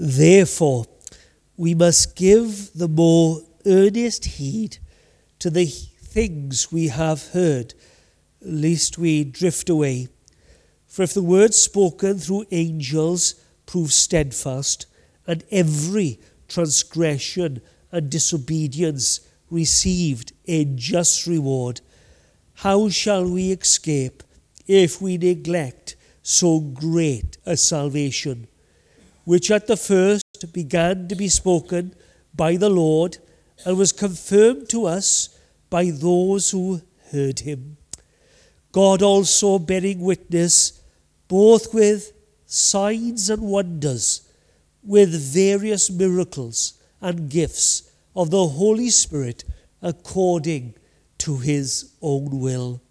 Therefore, we must give the more earnest heed to the things we have heard, lest we drift away. For if the word spoken through angels proves steadfast, and every transgression and disobedience received a just reward, how shall we escape if we neglect so great a salvation, which at the first began to be spoken by the Lord, and was confirmed to us by those who heard him? God also bearing witness both with signs and wonders, with various miracles and gifts of the Holy Spirit according to his own will.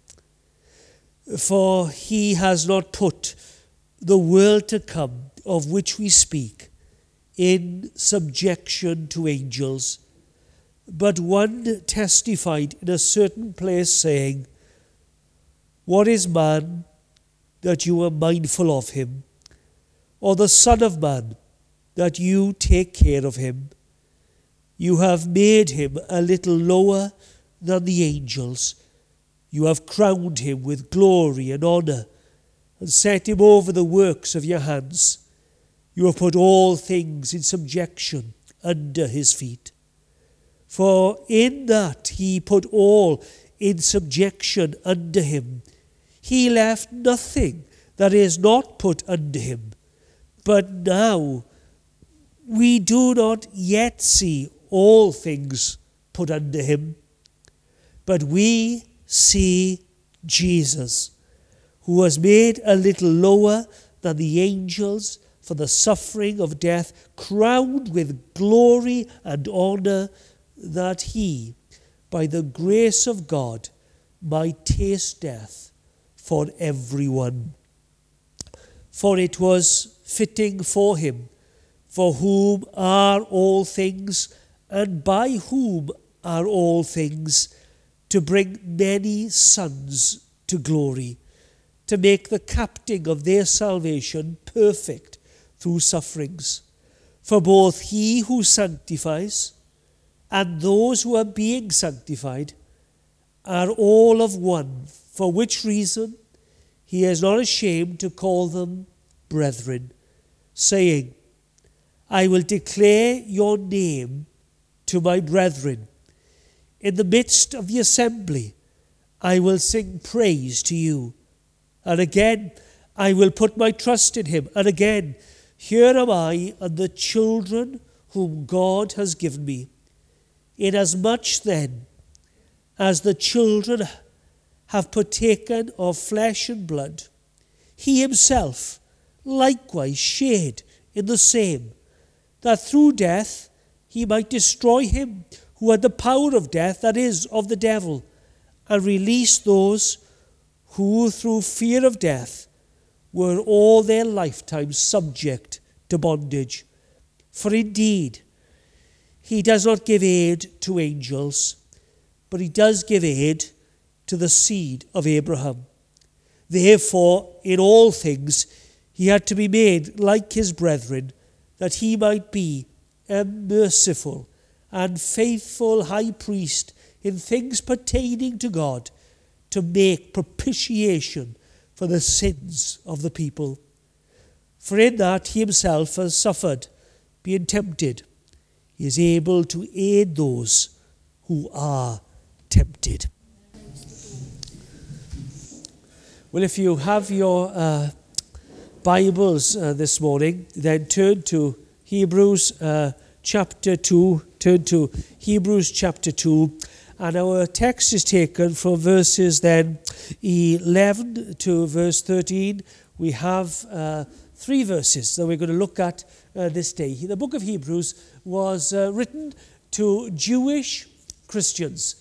For he has not put the world to come, of which we speak, in subjection to angels. But one testified in a certain place, saying, What is man that you are mindful of him, or the Son of Man that you take care of him? You have made him a little lower than the angels. You have crowned him with glory and honor, and set him over the works of your hands. You have put all things in subjection under his feet. For in that he put all in subjection under him, he left nothing that is not put under him. But now we do not yet see all things put under him, but we see Jesus, who was made a little lower than the angels for the suffering of death, crowned with glory and honor, that he, by the grace of God, might taste death for everyone. For it was fitting for him, for whom are all things, and by whom are all things, to bring many sons to glory, to make the captain of their salvation perfect through sufferings. For both he who sanctifies and those who are being sanctified are all of one, for which reason he is not ashamed to call them brethren, saying, I will declare your name to my brethren. In the midst of the assembly, I will sing praise to you. And again, I will put my trust in him. And again, here am I and the children whom God has given me. Inasmuch then as the children have partaken of flesh and blood, he himself likewise shared in the same, that through death he might destroy him who had the power of death, that is, of the devil, and release those who through fear of death were all their lifetime subject to bondage. For indeed, he does not give aid to angels, but he does give aid to the seed of Abraham. Therefore, in all things, he had to be made like his brethren, that he might be a merciful and faithful high priest in things pertaining to God, to make propitiation for the sins of the people. For in that he himself has suffered, being tempted, he is able to aid those who are tempted. Well, if you have your Bibles this morning, then turn to Hebrews chapter 2. Turn to Hebrews chapter 2. And our text is taken from verses then 11 to verse 13. We have three verses that we're going to look at this day. The book of Hebrews was written to Jewish Christians,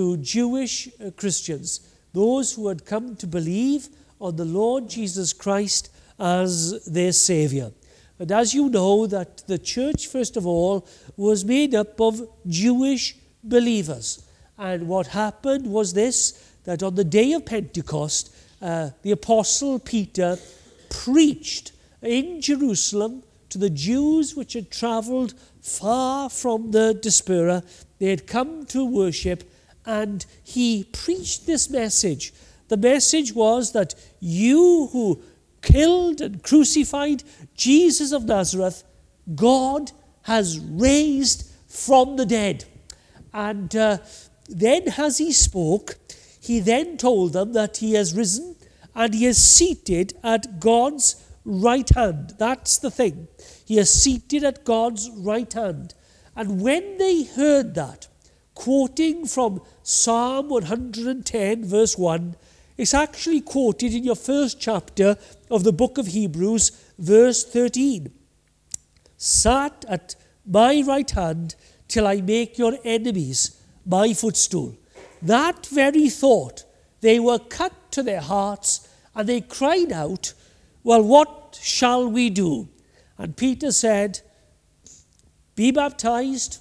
those who had come to believe on the Lord Jesus Christ as their Saviour. And as you know, that the church, first of all, was made up of Jewish believers. And what happened was this, that on the day of Pentecost, the Apostle Peter preached in Jerusalem to the Jews which had travelled far from the Diaspora. They had come to worship, and he preached this message. The message was that you who killed and crucified Jesus of Nazareth, God has raised from the dead. And then as he spoke, he then told them that he has risen and he is seated at God's right hand. That's the thing. He is seated at God's right hand. And when they heard that, quoting from Psalm 110 verse 1, it's actually quoted in your first chapter of the book of Hebrews, verse 13. Sat at my right hand till I make your enemies my footstool. That very thought, they were cut to their hearts, and they cried out, well, what shall we do? And Peter said, be baptized,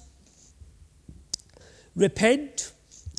repent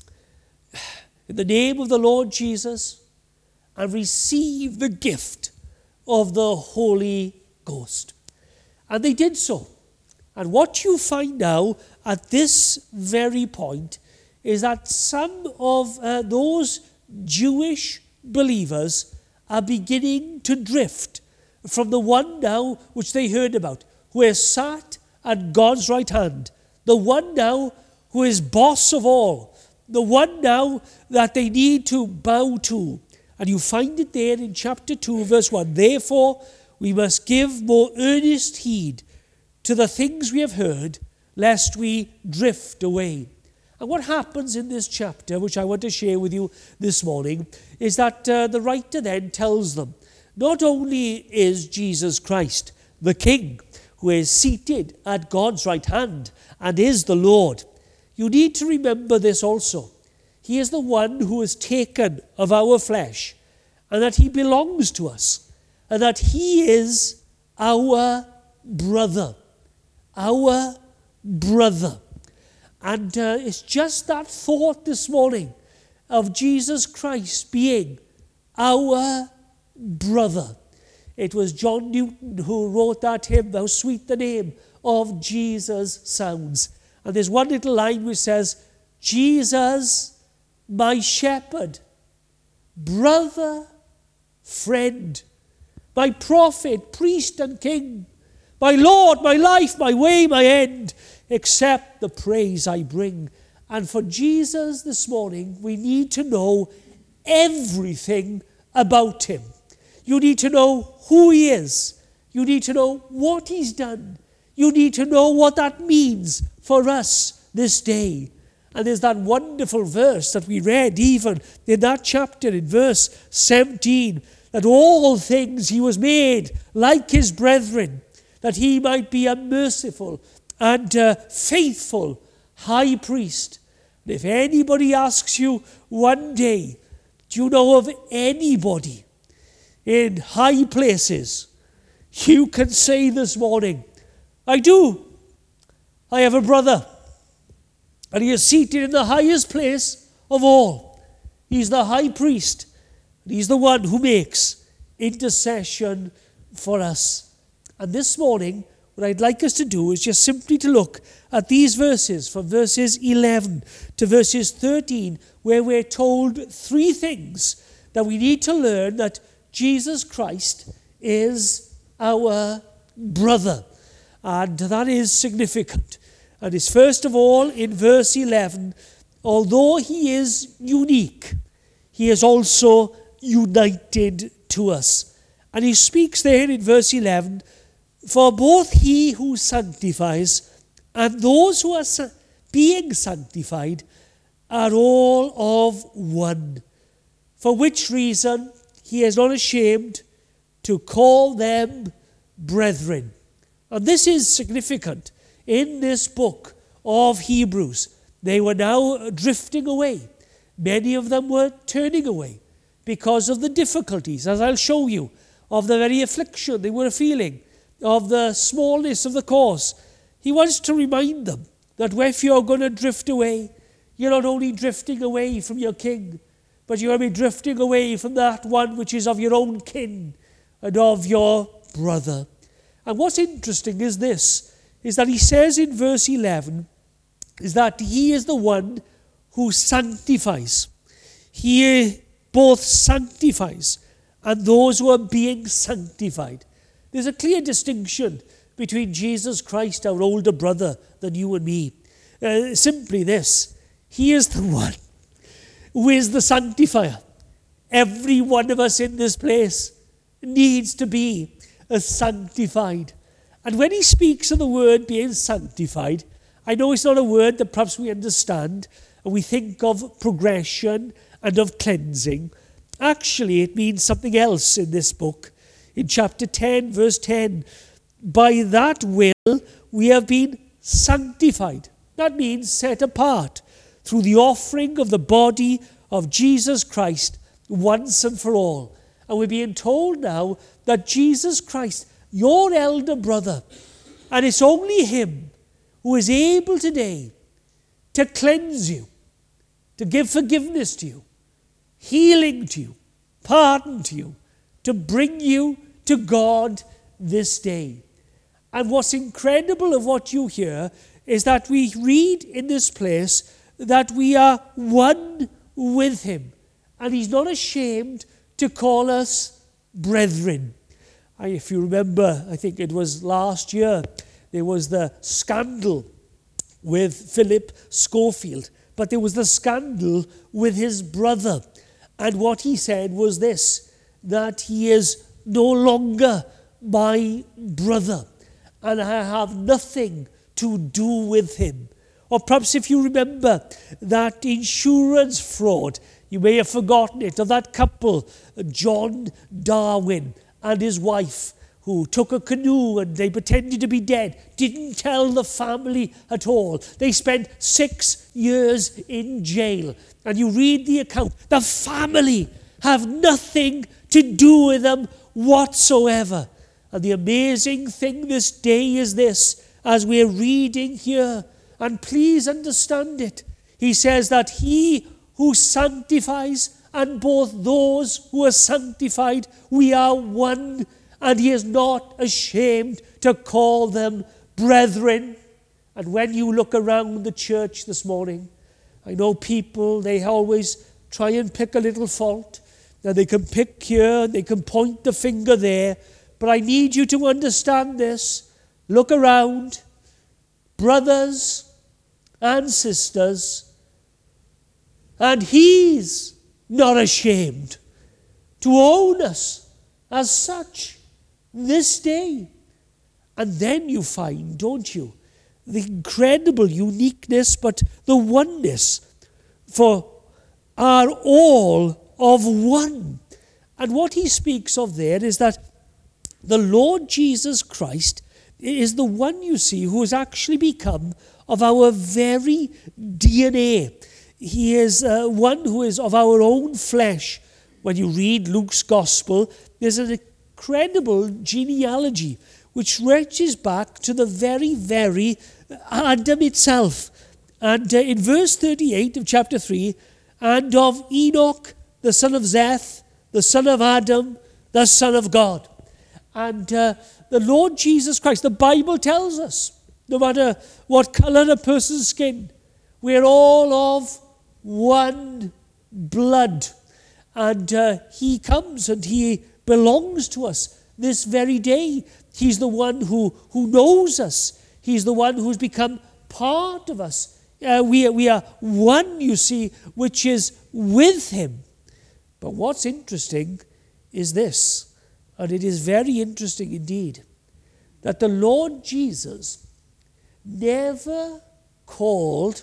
in the name of the Lord Jesus, and receive the gift of the Holy Ghost. And they did so. And what you find now at this very point is that some of those Jewish believers are beginning to drift from the one now which they heard about, who is sat at God's right hand, the one now who is boss of all, the one now that they need to bow to. And you find it there in chapter 2, verse 1. Therefore, we must give more earnest heed to the things we have heard, lest we drift away. And what happens in this chapter, which I want to share with you this morning, is that the writer then tells them, not only is Jesus Christ the King, who is seated at God's right hand and is the Lord, you need to remember this also. He is the one who is taken of our flesh, and that he belongs to us, and that he is our brother. Our brother. And it's just that thought this morning of Jesus Christ being our brother. It was John Newton who wrote that hymn, how sweet the name of Jesus sounds. And there's one little line which says, Jesus, my shepherd, brother, friend, my prophet, priest and king, my Lord, my life, my way, my end, accept the praise I bring. And for Jesus this morning, we need to know everything about him. You need to know who he is. You need to know what he's done. You need to know what that means for us this day. And there's that wonderful verse that we read even in that chapter in verse 17, that all things he was made like his brethren, that he might be a merciful and faithful high priest. And if anybody asks you one day, do you know of anybody in high places, you can say this morning, I do. I have a brother, and he is seated in the highest place of all. He's the high priest, and he's the one who makes intercession for us. And this morning, what I'd like us to do is just simply to look at these verses, from verses 11 to verses 13, where we're told three things that we need to learn, that Jesus Christ is our brother. And that is significant. And it's first of all in verse 11, although he is unique, he is also united to us. And he speaks there in verse 11, for both he who sanctifies and those who are being sanctified are all of one. For which reason he is not ashamed to call them brethren. And this is significant. In this book of Hebrews, they were now drifting away. Many of them were turning away because of the difficulties, as I'll show you, of the very affliction they were feeling, of the smallness of the cause. He wants to remind them that if you're going to drift away, you're not only drifting away from your king, but you're going to be drifting away from that one which is of your own kin and of your brother. And what's interesting is this, is that he says in verse 11, is that he is the one who sanctifies. He both sanctifies and those who are being sanctified. There's a clear distinction between Jesus Christ, our older brother, than you and me. Simply this, he is the one who is the sanctifier. Every one of us in this place needs to be sanctified. And when he speaks of the word being sanctified, I know it's not a word that perhaps we understand, and we think of progression and of cleansing. Actually, it means something else in this book. In chapter 10, verse 10, by that will we have been sanctified. That means set apart through the offering of the body of Jesus Christ once and for all. And we're being told now that Jesus Christ, your elder brother, and it's only him who is able today to cleanse you, to give forgiveness to you, healing to you, pardon to you, to bring you to God this day. And what's incredible of what you hear is that we read in this place that we are one with him. And he's not ashamed to call us brethren. If you remember, I think it was last year, there was the scandal with Philip Schofield. But there was the scandal with his brother. And what he said was this, that he is no longer my brother, and I have nothing to do with him. Or perhaps if you remember that insurance fraud, you may have forgotten it, of that couple, John Darwin and his wife, who took a canoe and they pretended to be dead, didn't tell the family at all. They spent 6 years in jail. And you read the account, the family have nothing to do with them whatsoever. And the amazing thing this day is this, as we're reading here, and please understand it, he says that he who sanctifies and both those who are sanctified, we are one, and he is not ashamed to call them brethren. And when you look around the church this morning, I know people, they always try and pick a little fault. Now they can pick here, they can point the finger there, but I need you to understand this. Look around, brothers and sisters, and he's not ashamed to own us as such this day. And then you find, don't you, the incredible uniqueness, but the oneness, for are all of one. And what he speaks of there is that the Lord Jesus Christ is the one, you see, who has actually become of our very DNA. He is one who is of our own flesh. When you read Luke's Gospel, there's an incredible genealogy which reaches back to the very Adam itself. And in verse 38 of chapter 3, and of Enoch, the son of Zeth, the son of Adam, the son of God. And the Lord Jesus Christ, the Bible tells us, no matter what color a person's skin, we're all of one blood. And he comes and he belongs to us this very day. He's the one who knows us. He's the one who's become part of us. We are one, you see, which is with him. But what's interesting is this, and it is very interesting indeed, that the Lord Jesus never called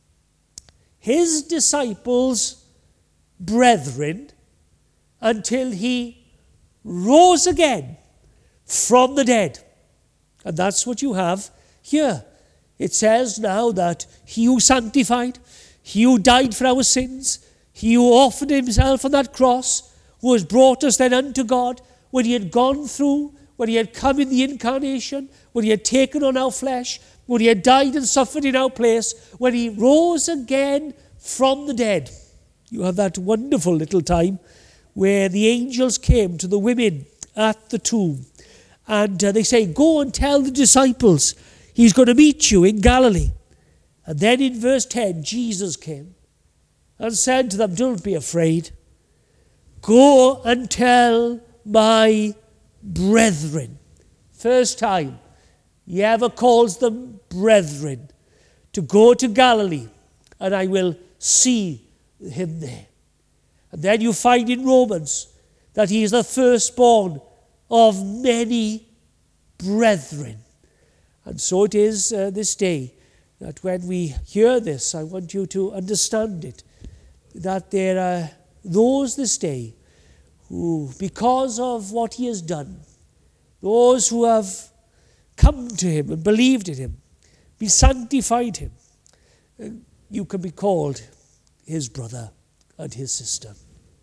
his disciples brethren until he rose again from the dead. And that's what you have here. It says now that he who sanctified, he who died for our sins, he who offered himself on that cross, who has brought us then unto God, when he had gone through, when he had come in the incarnation, when he had taken on our flesh, when he had died and suffered in our place, when he rose again from the dead. You have that wonderful little time where the angels came to the women at the tomb. And they say, go and tell the disciples he's going to meet you in Galilee. And then in verse 10, Jesus came and said to them, don't be afraid. Go and tell my brethren. First time he ever calls them brethren, to go to Galilee, and I will see him there. And then you find in Romans that he is the firstborn of many brethren. And so it is this day that when we hear this, I want you to understand it, that there are those this day who, because of what he has done, those who have come to him and believed in him, be sanctified him, you can be called his brother and his sister.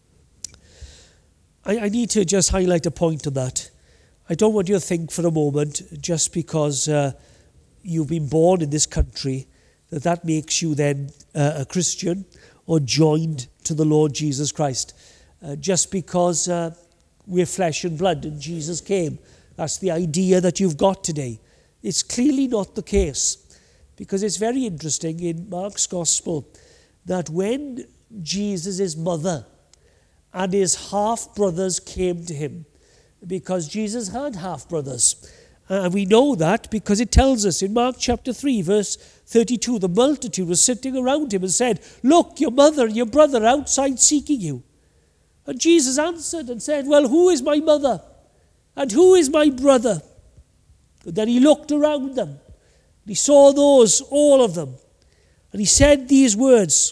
I need to just highlight a point on that. I don't want you to think for a moment, just because you've been born in this country, that makes you then a Christian or joined to the Lord Jesus Christ. Just because we're flesh and blood and Jesus came. That's the idea that you've got today. It's clearly not the case, because it's very interesting in Mark's Gospel that when Jesus' mother and his half-brothers came to him, because Jesus had half-brothers, and we know that because it tells us in Mark chapter 3, verse 32, the multitude was sitting around him and said, look, your mother and your brother are outside seeking you. And Jesus answered and said, well, who is my mother? And who is my brother? And then he looked around them. And he saw those, all of them. And he said these words,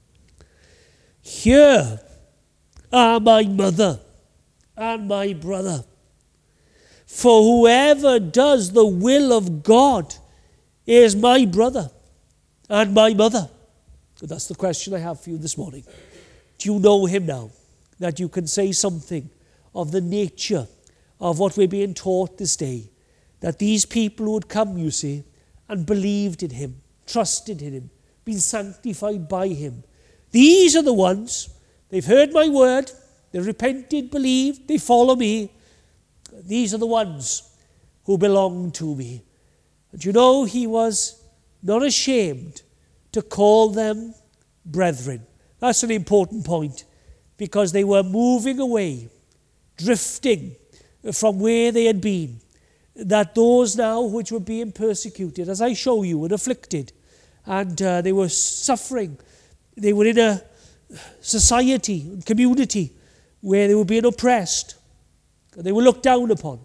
here are my mother and my brother. For whoever does the will of God is my brother and my mother. So that's the question I have for you this morning. Do you know him now? That you can say something of the nature of what we're being taught this day. That these people who had come, you see, and believed in him, trusted in him, been sanctified by him. These are the ones, they've heard my word, they repented, believed, they follow me. These are the ones who belong to me. And you know, he was not ashamed to call them brethren. That's an important point, because they were moving away, drifting from where they had been. That those now which were being persecuted, as I show you, and afflicted, and they were suffering. They were in a society and community where they were being oppressed. They were looked down upon.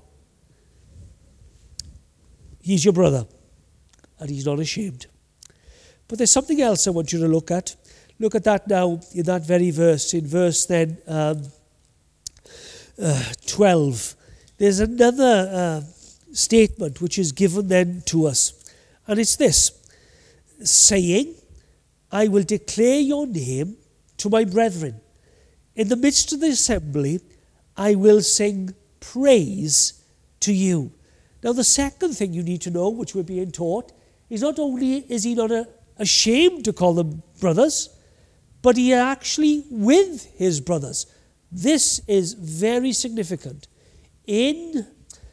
He's your brother, and he's not ashamed. But there's something else I want you to look at. Look at that now in that very verse, in verse then 12. There's another statement which is given then to us. And it's this, saying, I will declare your name to my brethren. In the midst of the assembly, I will sing praise to you. Now the second thing you need to know, which we're being taught, is not only is he not ashamed to call them brothers, but he actually with his brothers. This is very significant. In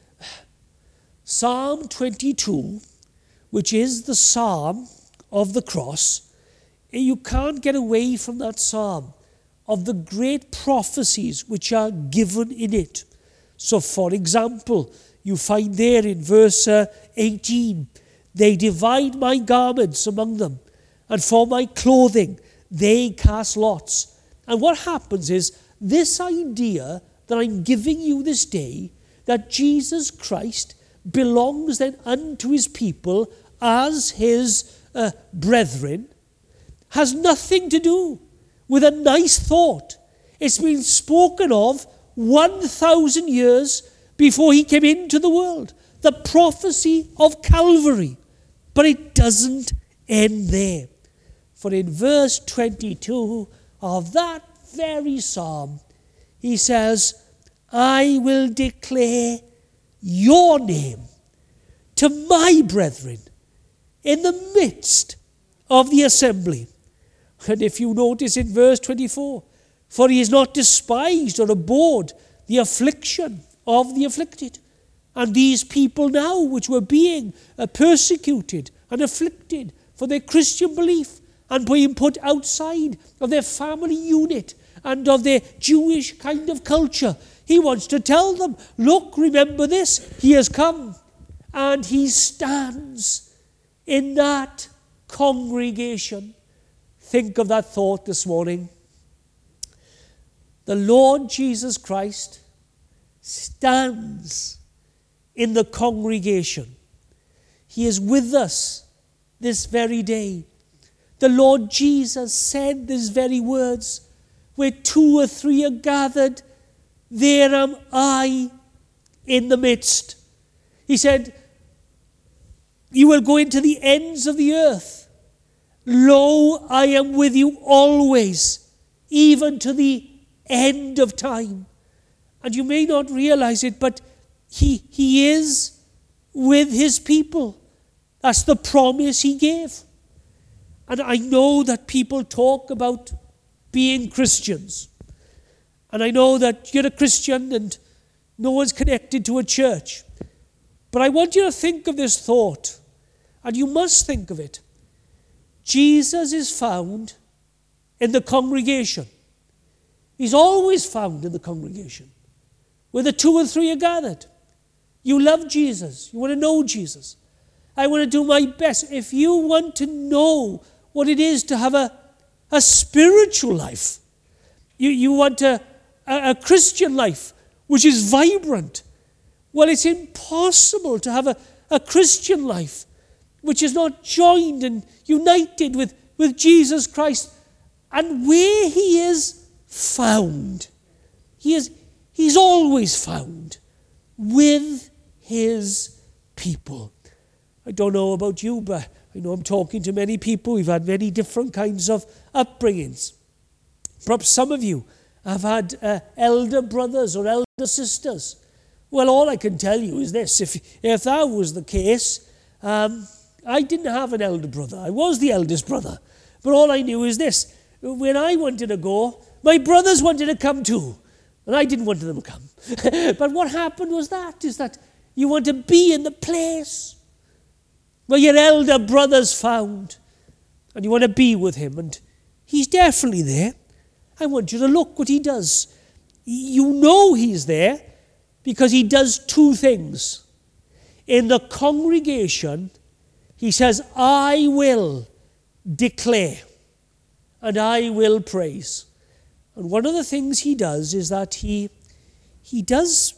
Psalm 22, which is the Psalm of the cross, you can't get away from that psalm of the great prophecies which are given in it. So, for example, you find there in verse 18, they divide my garments among them, and for my clothing they cast lots. And what happens is, this idea that I'm giving you this day, that Jesus Christ belongs then unto his people as his brethren, has nothing to do with a nice thought. It's been spoken of 1,000 years before he came into the world. The prophecy of Calvary. But it doesn't end there. For in verse 22 of that very psalm, he says, I will declare your name to my brethren in the midst of the assembly. And if you notice in verse 24, for he is not despised or abhorred the affliction of the afflicted. And these people now, which were being persecuted and afflicted for their Christian belief and being put outside of their family unit and of their Jewish kind of culture, he wants to tell them, look, remember this, he has come and he stands in that congregation. Think of that thought this morning. The Lord Jesus Christ stands in the congregation. He is with us this very day. The Lord Jesus said these very words, where 2 or 3 are gathered, there am I in the midst. He said, you will go into the ends of the earth. Lo, I am with you always, even to the end of time. And you may not realize it, but he is with his people. That's the promise he gave. And I know that people talk about being Christians. And I know that you're a Christian and no one's connected to a church. But I want you to think of this thought, and you must think of it. Jesus is found in the congregation. He's always found in the congregation, where the 2 or 3 are gathered. You love Jesus. You want to know Jesus. I want to do my best. If you want to know what it is to have a spiritual life, you want a Christian life which is vibrant, well, it's impossible to have a Christian life which is not joined and united with Jesus Christ. And where he is found, he's always found with his people. I don't know about you, but I know I'm talking to many people. We've had many different kinds of upbringings. Perhaps some of you have had elder brothers or elder sisters. Well, all I can tell you is this. If that was the case, I didn't have an elder brother. I was the eldest brother. But all I knew is this. When I wanted to go, my brothers wanted to come too. And I didn't want them to come. But what happened was that you want to be in the place where your elder brother's found. And you want to be with him. And he's definitely there. I want you to look what he does. You know he's there because he does 2 things. In the congregation, he says, I will declare and I will praise. And one of the things he does is that he does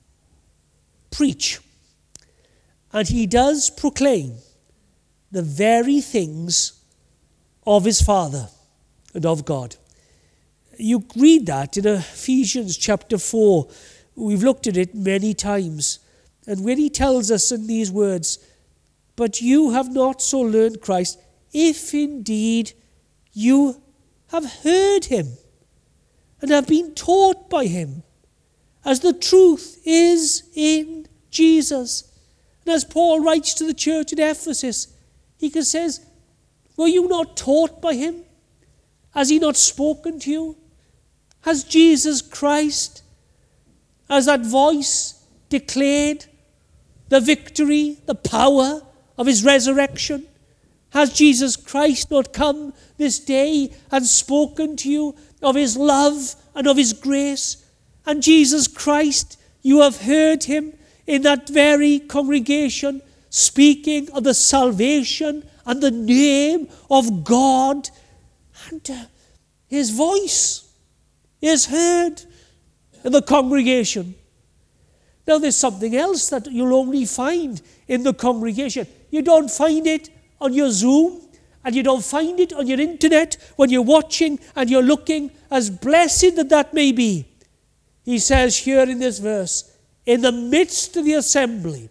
preach and he does proclaim the very things of his Father and of God. You read that in Ephesians chapter 4. We've looked at it many times. And when he tells us in these words, but you have not so learned Christ, if indeed you have heard him and have been taught by him, as the truth is in Jesus. And as Paul writes to the church at Ephesus, he says, were you not taught by him? Has he not spoken to you? Has Jesus Christ, as that voice, declared the victory, the power of his resurrection? Has Jesus Christ not come this day and spoken to you of his love and of his grace? And Jesus Christ, you have heard him in that very congregation speaking of the salvation and the name of God. And his voice is heard in the congregation. Now there's something else that you'll only find in the congregation. You don't find it on your Zoom, and you don't find it on your internet when you're watching and you're looking, as blessed that may be. He says here in this verse, in the midst of the assembly,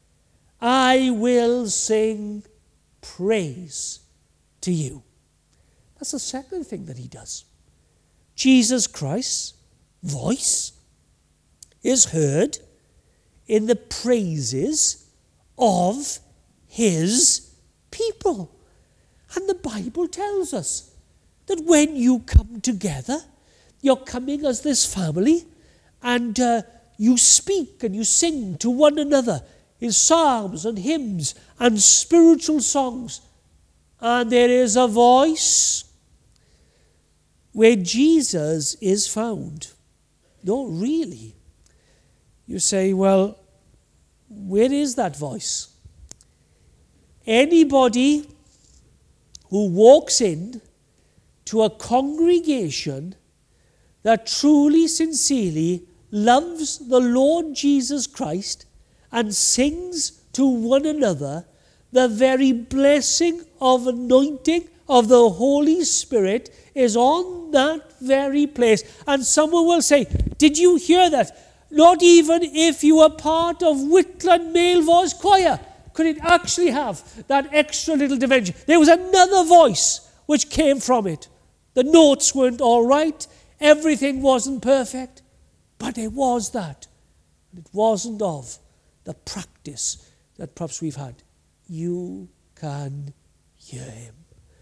I will sing praise to you. That's the second thing that he does. Jesus Christ's voice is heard in the praises of his people. And the Bible tells us that when you come together, you're coming as this family, and you speak and you sing to one another in psalms and hymns and spiritual songs. And there is a voice where Jesus is found. No, really. You say, well, where is that voice? Anybody who walks in to a congregation that truly, sincerely loves the Lord Jesus Christ and sings to one another, the very blessing of anointing of the Holy Spirit is on that very place. And someone will say, did you hear that? Not even if you are part of Whitland Male Voice Choir could it actually have that extra little dimension. There was another voice which came from it. The notes weren't all right. Everything wasn't perfect. But there was that. It wasn't of the practice that perhaps we've had. You can hear him.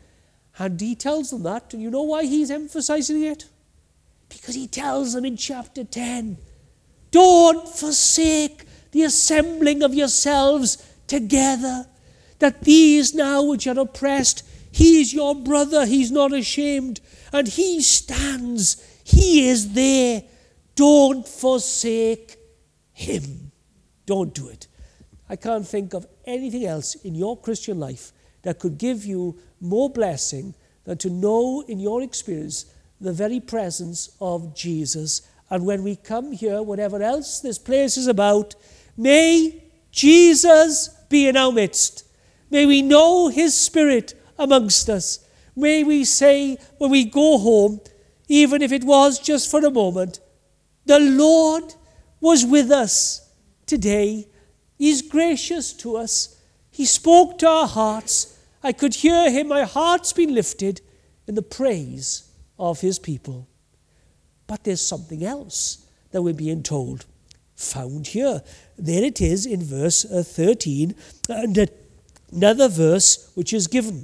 And he tells them that. And you know why he's emphasizing it? Because he tells them in chapter 10, don't forsake the assembling of yourselves together, that these now which are oppressed, he is your brother, he's not ashamed, and he stands, he is there. Don't forsake him. Don't do it. I can't think of anything else in your Christian life that could give you more blessing than to know in your experience the very presence of Jesus. And when we come here, whatever else this place is about, may Jesus be in our midst. May we know his Spirit amongst us. May we say when we go home, even if it was just for a moment, the Lord was with us today. He's gracious to us. He spoke to our hearts. I could hear him. My heart's been lifted in the praise of his people. But there's something else that we're being told. Found here. There it is in verse 13. And another verse which is given.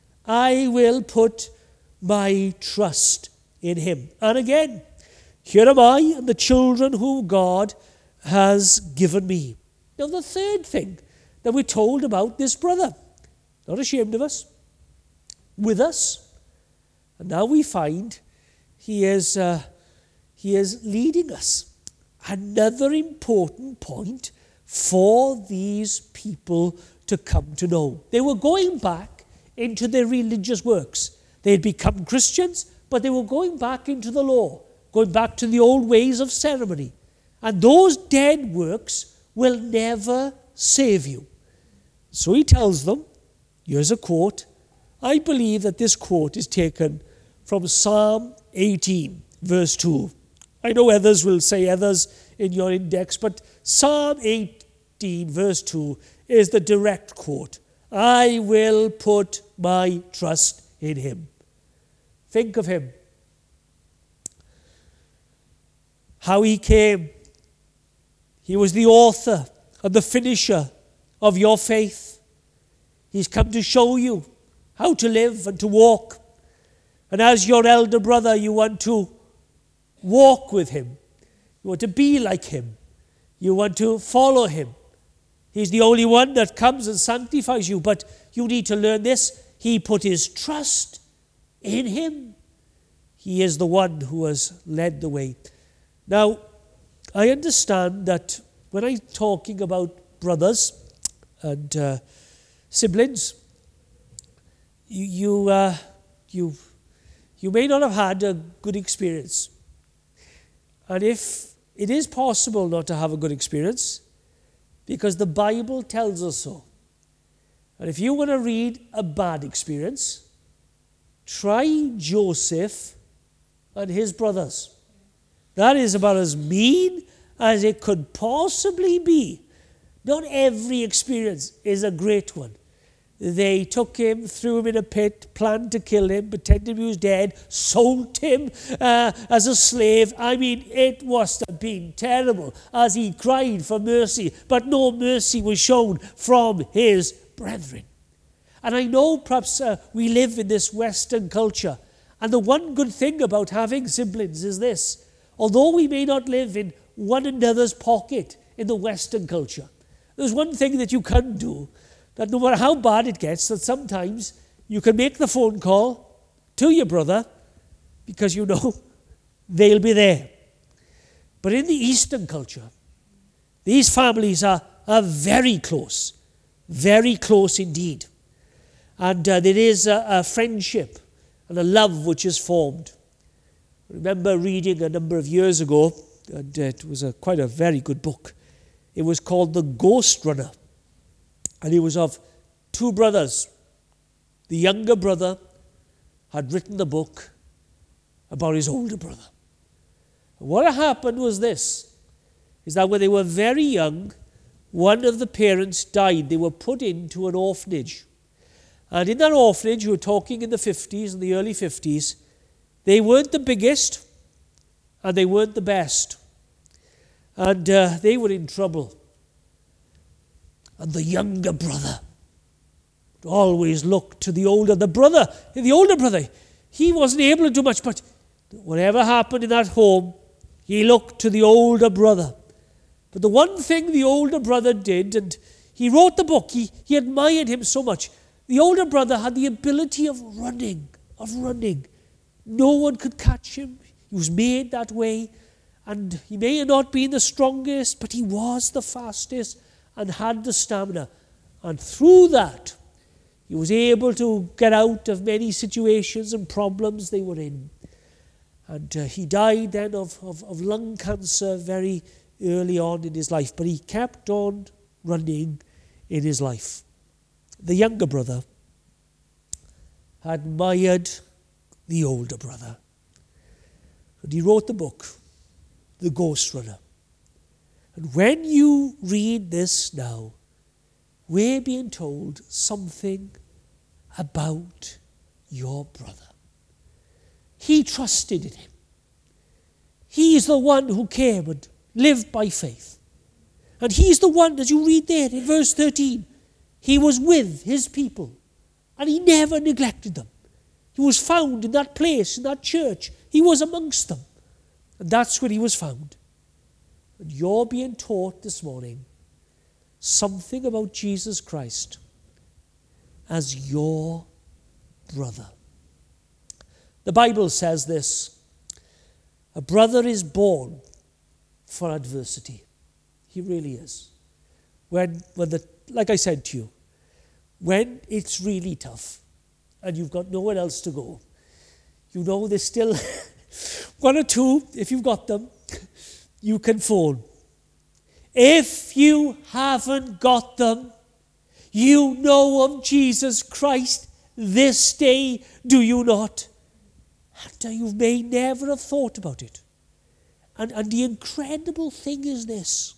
I will put my trust in him. And again, here am I and the children whom God has given me. Now the third thing that we're told about this brother, not ashamed of us, with us. And now we find he is leading us. Another important point for these people to come to know. They were going back into their religious works. They had become Christians, but they were going back into the law, going back to the old ways of ceremony. And those dead works will never save you. So he tells them, here's a quote. I believe that this quote is taken from Psalm 18, verse 2. I know others will say others in your index, but Psalm 18, verse 2 is the direct quote. I will put my trust in him. Think of him. How he came. He was the author and the finisher of your faith. He's come to show you how to live and to walk. And as your elder brother, you want to walk with him. You want to be like him. You want to follow him. He's the only one that comes and sanctifies you. But you need to learn this. He put his trust in him. He is the one who has led the way. Now, I understand that when I'm talking about brothers and siblings, you may not have had a good experience. And if it is possible not to have a good experience, because the Bible tells us so. And if you want to read a bad experience, try Joseph and his brothers. That is about as mean as it could possibly be. Not every experience is a great one. They took him, threw him in a pit, planned to kill him, pretended he was dead, sold him as a slave. I mean, it must have been terrible as he cried for mercy, but no mercy was shown from his brethren. And I know perhaps we live in this Western culture, and the one good thing about having siblings is this. Although we may not live in one another's pocket in the Western culture. There's one thing that you can do, that no matter how bad it gets, that sometimes you can make the phone call to your brother because you know they'll be there. But in the Eastern culture, these families are very close indeed. And there is a friendship and a love which is formed. I remember reading a number of years ago, and it was quite a very good book. It was called The Ghost Runner. And it was of two brothers. The younger brother had written the book about his older brother. And what had happened was this, is that when they were very young, one of the parents died. They were put into an orphanage. And in that orphanage, we were talking in the 50s, in the early 50s, they weren't the biggest and they weren't the best. And they were in trouble. And the younger brother would always look to the older brother, he wasn't able to do much, but whatever happened in that home, he looked to the older brother. But the one thing the older brother did, and he wrote the book, he admired him so much. The older brother had the ability of running. No one could catch him. He was made that way. And he may have not been the strongest, but he was the fastest and had the stamina. And through that, he was able to get out of many situations and problems they were in. And he died then of lung cancer very early on in his life, but he kept on running in his life. The younger brother admired the older brother. And he wrote the book, The Ghost Runner. And when you read this now, we're being told something about your brother. He trusted in him. He's the one who came and lived by faith. And he's the one, as you read there in verse 13, he was with his people and he never neglected them. He was found in that place, in that church. He was amongst them. And that's where he was found. And you're being taught this morning something about Jesus Christ as your brother. The Bible says this: a brother is born for adversity. He really is. Like I said to you, when it's really tough and you've got nowhere else to go, you know there's still one or two, if you've got them, you can phone. If you haven't got them, you know of Jesus Christ this day, do you not? And you may never have thought about it. And the incredible thing is this: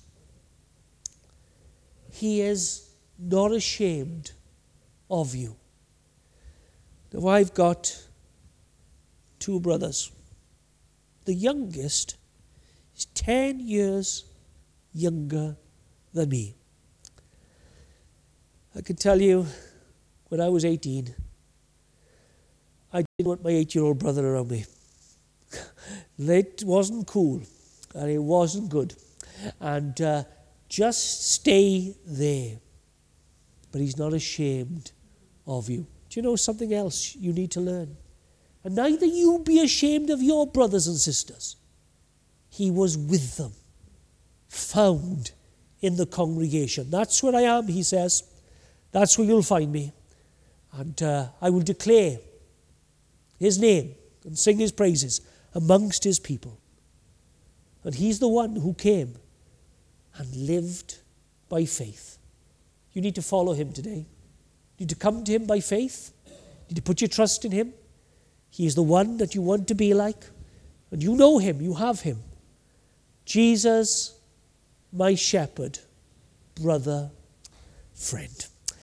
he is not ashamed of you. Now, I've got two brothers. The youngest is 10 years younger than me. I can tell you, when I was 18, I didn't want my 8-year-old brother around me. It wasn't cool, and it wasn't good. And just stay there. But he's not ashamed of you. Do you know something else you need to learn? And neither you be ashamed of your brothers and sisters. He was with them, found in the congregation. That's where I am, he says. That's where you'll find me. And I will declare his name and sing his praises amongst his people. And he's the one who came and lived by faith. You need to follow him today. You need to come to him by faith. You need to put your trust in him. He is the one that you want to be like. And you know him, you have him. Jesus, my shepherd, brother, friend.